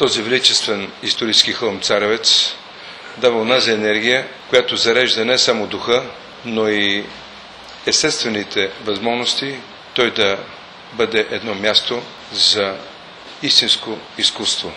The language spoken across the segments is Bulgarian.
Този величествен исторически хълм Царевец дава онази енергия, която зарежда не само духа, но и естествените възможности той да бъде едно място за истинско изкуство.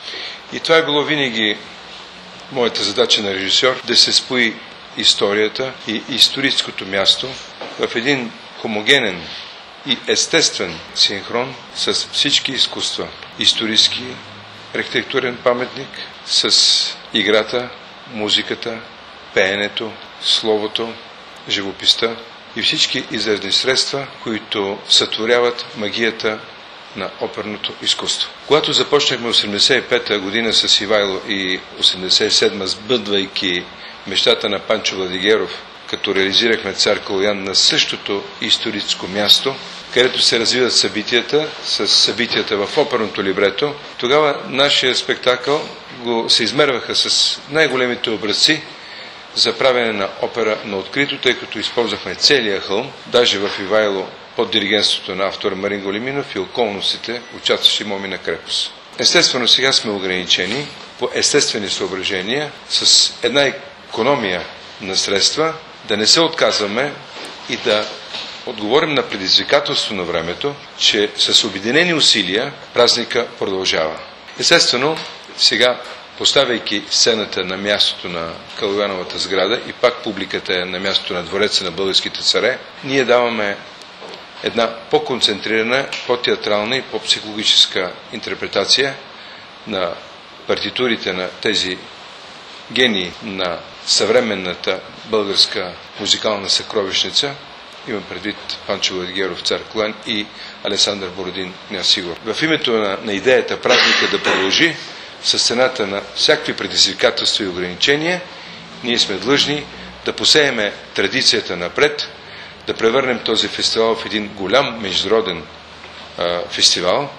И това е било винаги моята задача на режисьор, да се спои историята и историческото място в един хомогенен и естествен синхрон с всички изкуства. Исторически архитектурен паметник с играта, музиката, пеенето, словото, живописта и всички изразни средства, които сътворяват магията на оперното изкуство. Когато започнахме 1985 година с Ивайло и 1987 сбъдвайки мечтата на Панчо Владигеров, като реализирахме Цар Калоян на същото историческо място, където се развиват събитията, с събитията в оперното либрето, тогава нашия спектакъл се измерваха с най-големите образци за правене на опера на открито, тъй като използвахме целия хълм, даже в Ивайло под диригентството на автора Марин Големинов и околностите, участващи Момина крепост. Естествено, сега сме ограничени по естествени съображения с една икономия на средства, да не се отказваме и да отговорим на предизвикателство на времето, че с обединени усилия празника продължава. Естествено, сега, поставяйки сцената на мястото на Калояновата сграда и пак публиката е на мястото на двореца на българските царе, ние даваме една по-концентрирана, по-театрална и по-психологическа интерпретация на партитурите на тези гении на съвременната българска музикална съкровищница. Имам предвид Панчо Владигеров, Цар Калоян и Александър Бородин, княз Сигур. В името на идеята празника да продължи, с цената на всякакви предизвикателства и ограничения, ние сме длъжни да посееме традицията напред, да превърнем този фестивал в един голям международен фестивал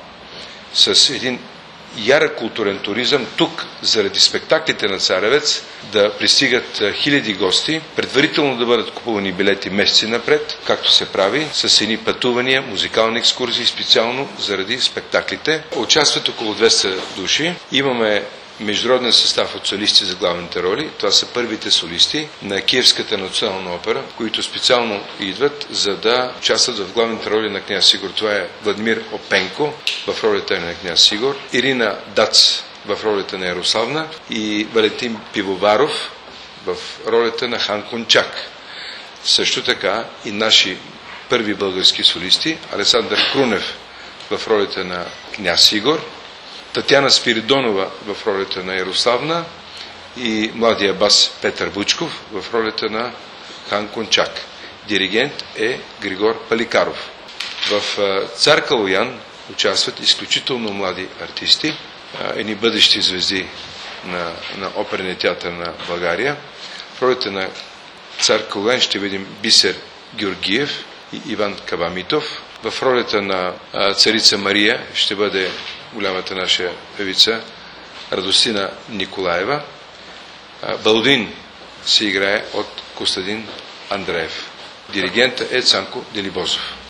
с един ярък културен туризъм. Тук, заради спектаклите на Царевец, да пристигат хиляди гости, предварително да бъдат купувани билети месеци напред, както се прави, с едни пътувания, музикални екскурзии, специално заради спектаклите. Участват около 200 души. Имаме международен състав от солисти за главните роли. Това са първите солисти на Киевската национална опера, които специално идват, за да участват в главните роли на княз Сигур. Това е Владимир Опенко в ролята на княз Сигур, Ирина Дац в ролята на Ярославна и Валентин Пивоваров в ролята на Хан Кончак. Също така и наши първи български солисти, Александър Крунев в ролята на княз Сигур, Татяна Спиридонова в ролята на Ярославна и младия бас Петър Бучков в ролята на Хан Кончак. Диригент е Григор Паликаров. В Цар Калоян участват изключително млади артисти, едни бъдещи звезди на оперния театър на България. В ролята на Цар Калоян ще видим Бисер Георгиев и Иван Кавамитов. В ролята на царица Мария ще бъде голямата наша певица Радостина Николаева. Балдин се играе от Костадин Андреев. Диригента е Цанко Делибозов.